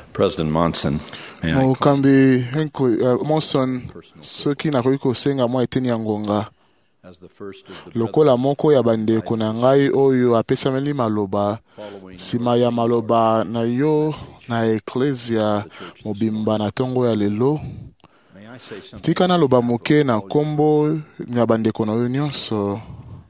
President Monson, Mokambi Monson soki nakoki kosenga mwa eteni ya ngonga lokola moko ya bandeko na ngai oyo apesameli maloba nsima ya maloba na yo na eklesia mobimba na ntongo ya lelo. Tika naloba moke na nkombo ya bandeko na yo nyonso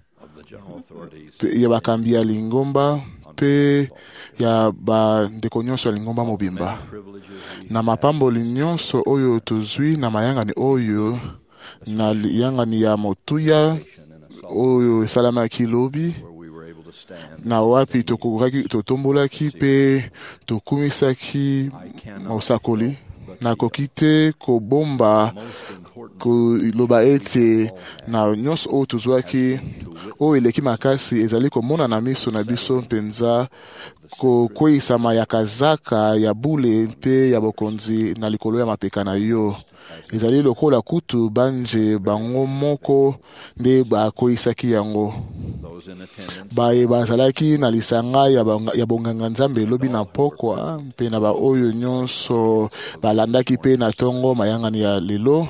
ya bakambi ya lingomba mpe ya bandeko nyonso ya lingomba mobimba na mapamboli nyonso oyo tozwi na mayangani oyo na yangani ya motuya oyo esalamaki lobi na wapi totombolaki mpe tokumisaki mosakoli. Nakoki te kobomba koloba ete na nyonso oyo tozwaki oyo eleki makasi ezali komona na miso na biso mpenza kokweyisama ya kazaka ya bule mpe ya bokonzi na likolo ya mapeka na yo. Ezali lokola kutu banje bango moko nde bakweyisaki yango. Baye bazalaki na lisanga ya bonganga nzambe lobi na pokwa mpe na baoyo nyonso balandaki mpe na ntongo mayangani ya lelo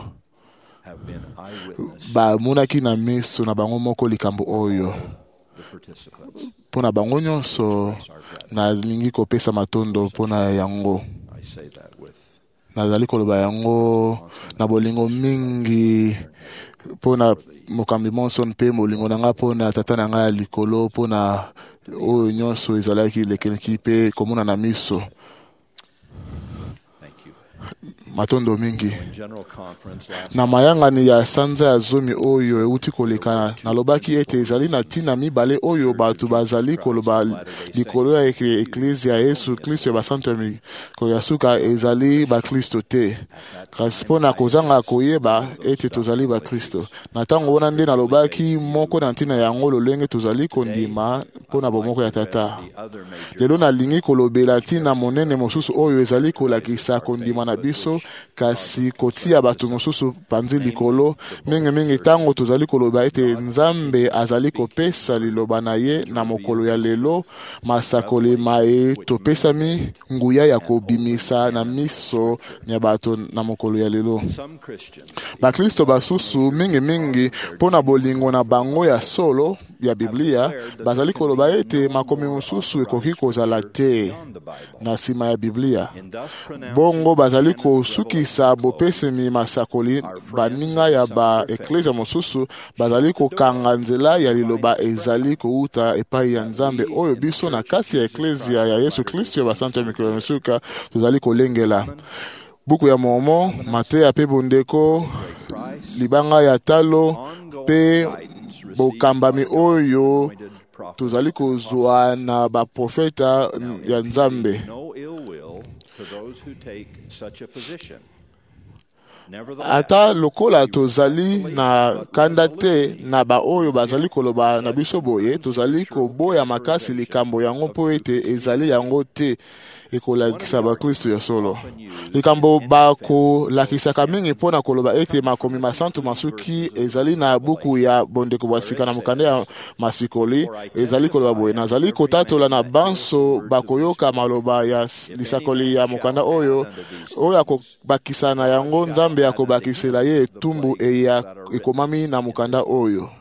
bamonaki na miso na bango moko likambo oyo. Mpona bango nyonso nalingi kopesa matondo mpona yango. Nazali koloba yango na bolingo mingi mpona mokambi Monson mpe molingo na nga mpona tata na nga ya likolo mpona oyo nyonso ezalaki lekeleki mpe komona na miso. Matondo mingi na mayangani ya sanza ya zomi oyo euti koleka nalobaki ete ezali na ntina mibale oyo bato bazali koloba likolo ya eklesia ya Yesu Kristo ya basanto ya suka ezali bakristo te kasi mpona kozanga koyeba ete tozali bakristo. Na ntango wana nde nalobaki moko na ntina yango lolenge tozali kondima mpona bomoko ya tata. Lelo nalingi kolobela ntina monene mosusu oyo ezali kolakisa kondima na biso kasi kotia bato mosusu panzi likolo mingi tango tozali koloba ete Nzambe azali kopesa liloba na ye na mokolo ya lelo masakoli mae topesami nguya ya kobimisa na miso ya bato na mokolo ya lelo. Bakristo basusu mingi mpona bolingo na bango ya solo ya Biblia bazali koloba ete makomi mosusu ekoki kozala te na nsima ya Biblia. Bongo bazali kosukisa bopesemi masakoli baninga ya ba eklesia mosusu bazali kokanga nzela ya liloba ezali kouta epai ya Nzambe oyo biso na kati ya eklesia ya Yesu Kristo ya basanto ya mikolo misuka tozali kolengela. Buku ya Momo, Mateya pe bondeko, libanga ya talo pe bokambami oyo tozali kozwa na baprofeta ya Nzambe. Ata lokola tozali na kanda te na baoyo bazali koloba na biso boye tozali koboya makasi likambo yango mpo ete ezali yango te ekolakisa bakristo ya solo. Likambo bakolakisaka mingi mpona koloba ete makomi masantu masuki ezali na buku ya bondeko basika na mokanda ya masikoli ezali koloba boye nazali kotatola na banso bakoyoka maloba ya lisakoli ya mokanda oyo akobakisa na yango Nzambe akobakisela ye etumbu ekomami na mokanda oyo.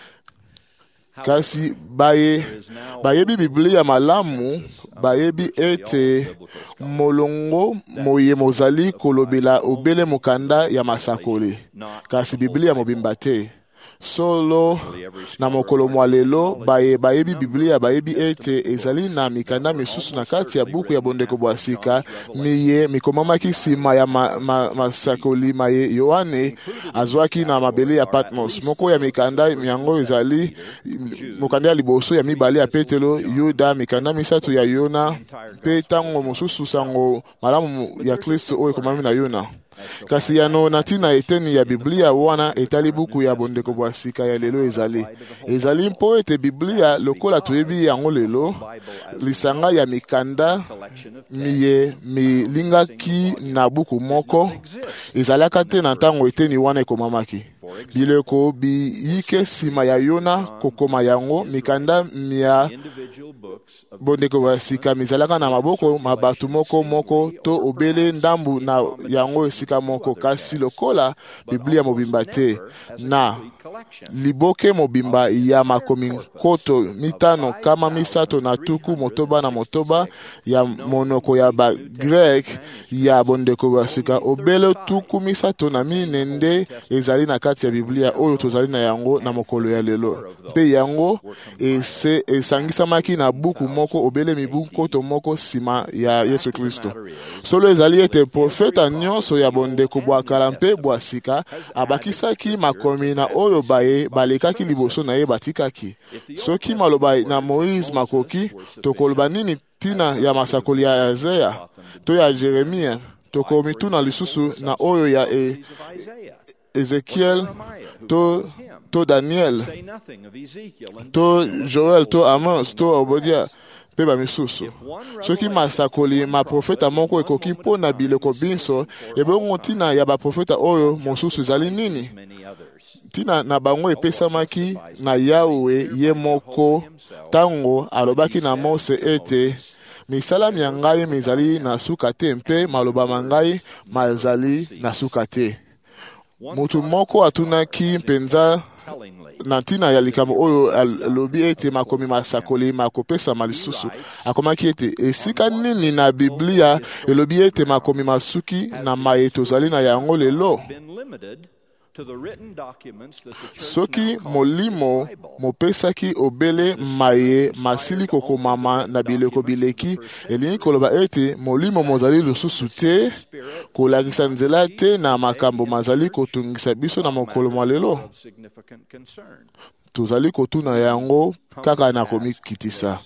Kasi bayebi Biblia malamu bayebi ete molongo moye mozali kolobela obele mokanda ya masakoli kasi Biblia mobimba te. Solo na mokolo mwa lelo bayebi Biblia bayebi ete ezali na mikanda misusu na kati ya buku ya bondeko bwasika mikomamaki nsima ya masakoli maye Yohane azwaki na mabele ya Patmos. Moko ya mikanda yango ezali mokanda ya liboso ya mibale ya Petelo, Yuda, mikanda misatu ya Yona pe tango mosusu sango malamu ya Kristo oyo ekomami na Yona. Kasi yano natina eteni ya Biblia wana etali buku ya bondeko bwasika ya lelo ezali mpo ete Biblia lokola toyebi yango lelo lisanga ya mikanda milingaki na buku moko ezalaka te na ntango eteni wana ekomamaki. biloko biyike nsima ya Yona kokoma yango mikanda mia bondeko basika mizalaka na maboko mabatu moko to obele ndambu na yango esika moko kasi lokola Biblia mobimba te na liboke mobimba ya makomi nkoto mitano kama misato na tuku motoba na motoba ya monoko ya ba Grek ya bondeko basika obele tuku misato na minende ezali na kati ya Biblia oyo tozali na yango na mokolo ya lelo pe yango esangisamaki na buku moko obele mibu nkoto moko sima ya Yesu Kristo solo ezali ete profeta nyonso ya bondeko bwakala mpe bwasika abakisaki makomi na oyo balekaki liboso na ye batikaki soki maloba na Moïse makoki tokoloba nini tina ya masakoli ya Isaiah to ya Jeremia tokomituna lisusu na oyo ya Ezekiel to Daniel to Joel to Amos to Obodia pe bamisusu soki masakoli maprofeta moko ekoki mpona biloko binso ebongo ntina ya baprofeta oyo mosusu ezali nini tina na bango epesamaki na Yawe ye moko tango alobaki na Mose ete misala ya ngai mizali na suka te mpe maloba mangai mazali na suka te mutu moko atunaki mpenza na ntina ya likambo oyo alobi ete makomi masakoli makopesa malisusu akomaki ete esika nini na Biblia elobi ete makomi masuki na maye tozali na yango lelo soki molimo mopesaki obele maye masili kokomama na bileko bileki elingi koloba ete molimo mozali lususu te kolakisa nzela te na makambo mazali kotungisa biso na mokolo mwa lelo tozali kotuna yango kaka na komikitisa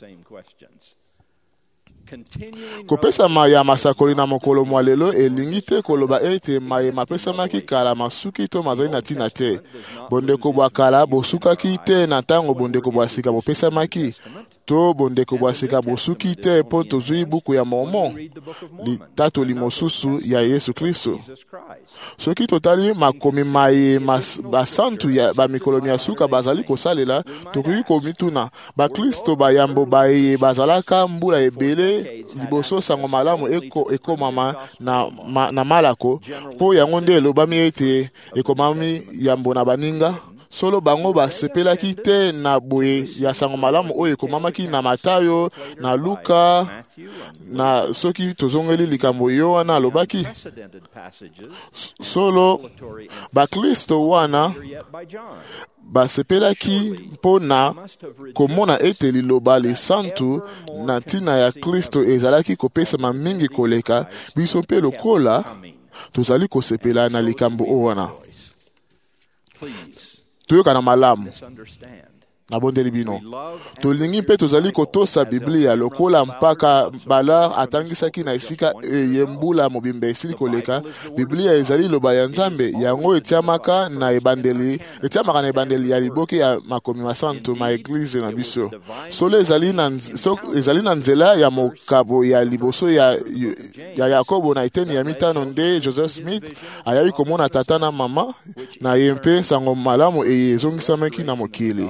kopesa ya masakoli na mokolo mwa lelo elingi te koloba ete maye mapesamaki kala masuki to mazali na tina te bondeko bwa kala bosukaki te na ntango bondeko bwa sika bopesamaki to bondeko bwa sika bosuki te mpo tozwi buku ya Mormon litatoli mosusu ya Yesu Kristo soki totali makomi maye basantu ya bamikolo ya suka bazali kosalela tokoki komituna bakristo bayambo baye bazalaka mbula ebele liboso sango malamu ekomama na malako po yango nde elobami ete ekomami yambo na baninga solo bango basepelaki te na boye ya sango malamu oyo ekomamaki na Matayo na Luka na soki tozongeli likambo yo wana alobaki solo bakristo wana basepelaki mpona komona ete liloba lisantu na ntina ya Kristo ezalaki kopesama mingi koleka biso mpe lokola tozali kosepela na likambo wana toyoka na malamu nabondeli bino tolingi mpe tozali kotosa Biblia lokola mpaka bala atangisaki na esika yembula mobimba esili koleka Biblia ezali loba ya Nzambe yango etiamaka na ebandeli ya liboke ya makomi masantu ma eglize na biso solo ezali na nzela ya mokabo ya liboso ya Yakobo na eteni ya mitano nde Joseph Smith ayai komona tata na mama na ye mpe sango malamu ezongisamaki na mokili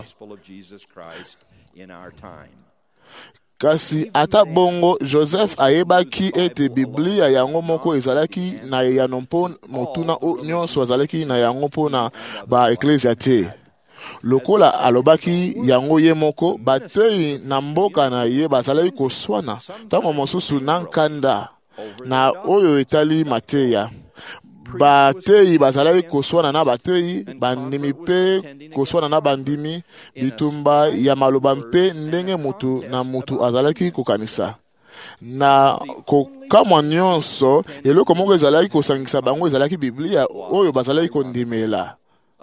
kasi ata bongo Joseph ayebaki ete Biblia yango moko ezalaki na yano mpo motuna nyonso azalaki na yango mpona ba eklesia te lokola alobaki yango ye moko batei na mboka na ye bazalaki koswana ntango mosusu na nkanda na oyo etali mateya batei bazalaki koswana na batei bandimi mpe koswana na bandimi bitumba ya maloba mpe ndenge mutu na mutu azalaki kokanisa na kokamwa nyonso eloko moko ezalaki kosangisa bango ezalaki Biblia oyo bazalaki kondimela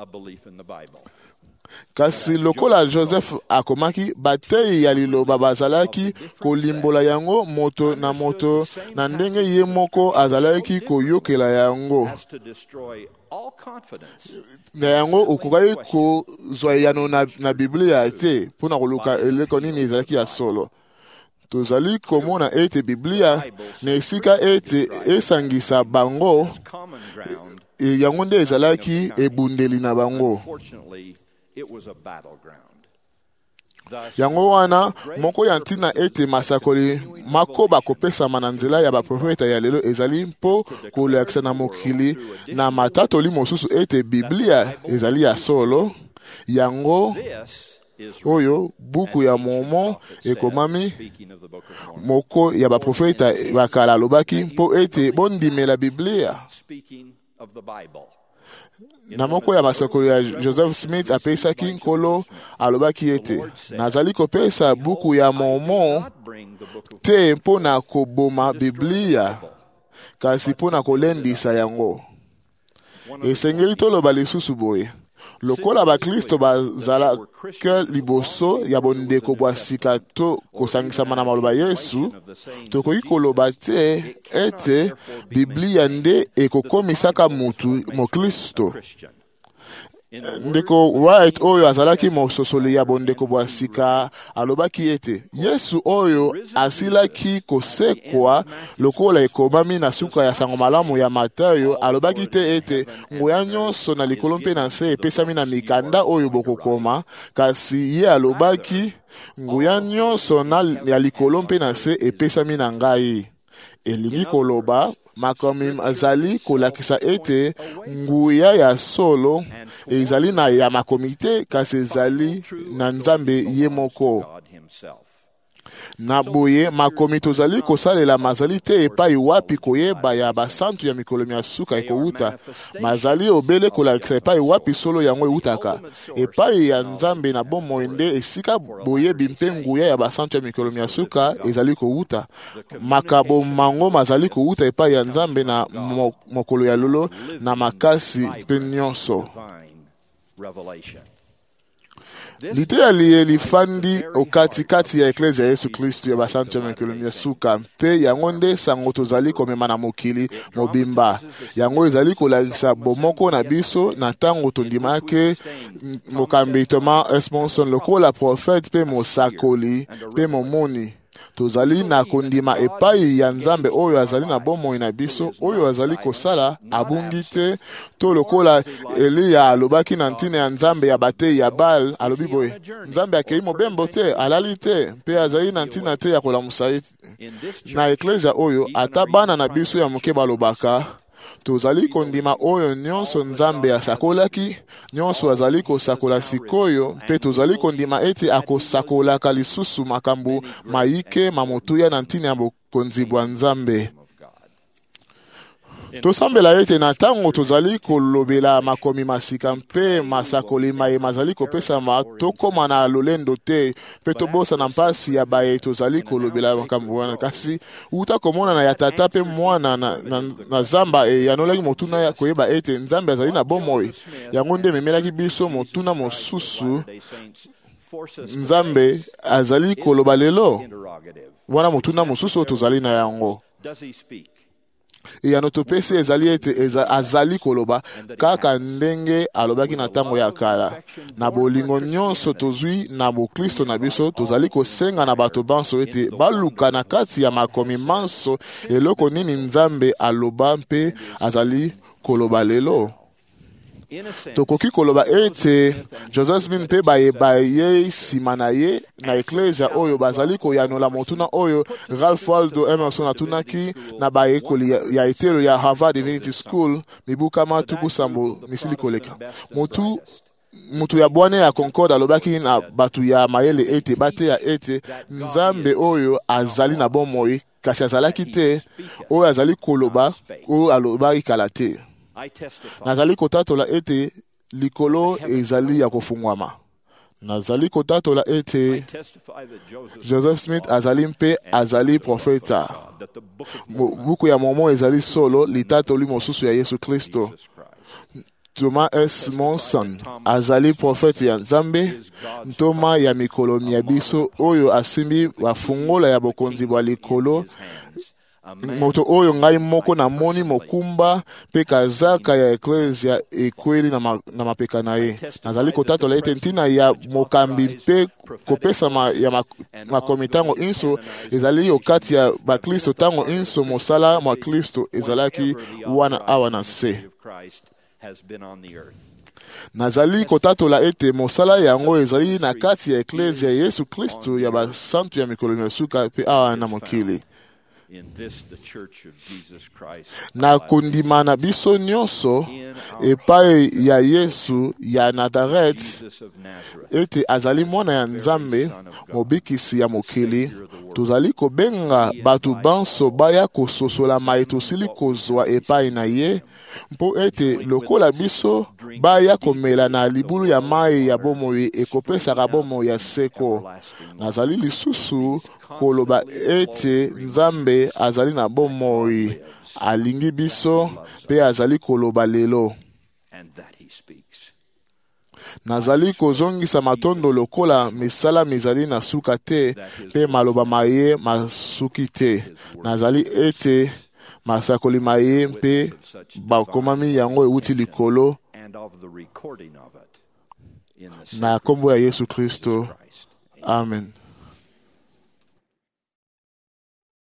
kasi lokola Joseph akomaki batei ya liloba bazalaki kolimbola yango moto na ndenge ye moko azalaki koyokela yango na yango okokaki kozwa yano na Biblia te mpona koluka eleko nini ezalaki ya solo tozali komona ete Biblia na esika ete esangisa bango yango nde ezalaki ebundeli na bango. Yango wana moko ya ntina ete masakoli makoba kopesama na nzela ya baprofeta ya lelo ezali mpo kolakisa na mokili na matatoli mosusu ete Biblia ezali ya solo. Yango oyo buku ya Mormon ekomami moko ya baprofeta bakala alobaki mpo ete bondimela Biblia. Na moko ya masakoli ya Joseph Smith apesaki nkolo alobaki ete nazali kopesa buku ya Mormon te mpo na koboma Biblia kasi mpo na kolendisa yango. Esengeli toloba lisusu boye lokola bakristo bazalaka liboso ya bondeko bwa sika to kosangisama na maloba Yesu, tokoki koloba te ete Biblia nde ekokomisaka mutu mokristo. Ndeko Wright oyo azalaki mososoli ya bondeko bwa sika alobaki ete Yesu oyo asilaki kosekwa lokola ekomami na suka ya sango malamu ya Matayo, alobaki te ete nguya nyonso na likolo mpe na nse epesami na mikanda oyo bokokoma, kasi ye alobaki nguya nyonso ya likolo mpe na nse epesami na ngai. Elingi koloba makomi azali kolakisa ete nguya ya solo ezali na ya makomite kasi ezali na Nzambe ye moko. Na boye makomi tozali kosalela mazali te epai wapi koyeba ya basantu ya mikolo ya suka ekouta, mazali obele kolakisa epai wapi solo yango eutaka epai ya Nzambe na bomoi nde esika boyebi mpe nguya ya basantu ya mikolo ya suka ezali kouta. Makabo mango mazali kouta epai ya Nzambe na mokolo ya lolo na makasi mpe nyonso. Lite aliyelifandi okatikati ya eklezia ya Yesu Kristu ya basantu ya mikolo ya suka mpe yango nde sango tozali komema na mokili mobimba. Yango ezali kolakisa bomoko na biso na tango tondimake mokambi Thomas S. Monson lokola profete mpe mosakoli mpe momoni. Tozali na kondima epai ya Nzambe oyo azali na bomoi na biso oyo azali kosala abungi te to lokola Eliya alobaki na ntina ya Nzambe ya batei ya Baal alobi boye Nzambe akei mobembo te alali te mpe azali na ntina te ya kolamusa na eklezia oyo ata bana na biso ya moke balobaka tozali kondima oyo nyonso Nzambe asakolaki nyonso azali kosakola sikoyo mpe tozali kondima ete akosakolaka lisusu makambo mayike mamotuya na ntina ya bokonzi bwa Nzambe. Tosambela ete na tango tozali kolobela makomi masika mpe masakoli maye mazali kopesa tokoma na lolendo te mpe tobosa na mpasi ya baye tozali kolobela makambo wana kasi uta komona na ya tata mpe mwana na zamba yanolaki motuna ya koyeba ete Nzambe azali na bomoi yango nde memelaki biso motuna mosusu Nzambe azali koloba lelo wana motuna mosusu tozali na yango. Eyano topesi ezali ete azali koloba kaka ndenge alobaki na tango ya kala. Na bolingo nyonso tozwi na bokristo na biso tozali kosenga na bato banso ete baluka na kati ya makomi manso eloko nini Nzambe aloba mpe azali koloba lelo. Tokoki koloba ete Joseph Smith mpe baye nsima na ye na eklezia oyo bazali koyanola motuna oyo Ralph Waldo Emerson atunaki na bayekoli ya etelo ya Harvard Divinity School mibukama tuku sambo misili koleka. Mutu ya bwane ya Concord alobaki na batu ya mayele ete bate ya ete Nzambe oyo azali na bomoi kasi azalaki te oyo azali koloba oyo alobaki kala te. Nazali kotatola ete likolo ezali ya kofungwama. Nazali kotatola ete Joseph Smith azali mpe azali profeta. Buku ya Mormon ezali solo litatoli mosusu ya Yesu Kristo. Thomas S. Monson azali profeta ya Nzambe ntoma ya mikolo ya biso oyo asimbi bafungola ya bokonzi bwa likolo moto oyo ngai moko namoni mokumba mpe kazaka ya eklezia ekweli na mapeka na ye. Nazali kotatola ete ntina ya mokambi mpe kopesama ya makomi ntango inso ezali yo kati ya baklisto ntango inso mosala mwa kristo ezalaki wana awa na se. Nazali kotatola ete mosala yango ezali na kati ya eklezia ya Yesu Kristo ya basantu ya mikolo na suka mpe awa na mokili. Na kondima na biso nyonso epai ya Yesu ya Nazaret ete azali mwana ya Nzambe mobikisi ya mokili, tozali kobenga batu banso baya kososola mai tosili kozwa epai na ye mpo ete lokola biso baya komela na libulu ya mai ya bomoi ekopesaka bomoi ya seko. Nazali lisusu koloba ete Nzambe azali na bomoi alingi biso pe azali koloba lelo. Nazali kozongisa matondo lokola misala mizali na suka te pe maloba maye masuki te. Nazali ete masakoli maye mpe bakomami yango euti likolo na kombo ya Yesu Kristo. Amen.